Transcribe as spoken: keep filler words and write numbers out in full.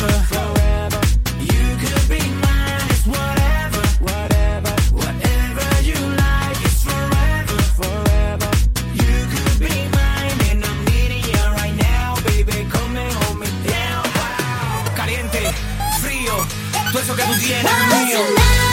forever, forever. You could be mine, it's whatever, whatever. Whatever you like, it's forever, forever. You could be mine, and I'm needing you right now, baby. Come and hold me down. Wow. Caliente, frío, todo eso que tú tienes es mío.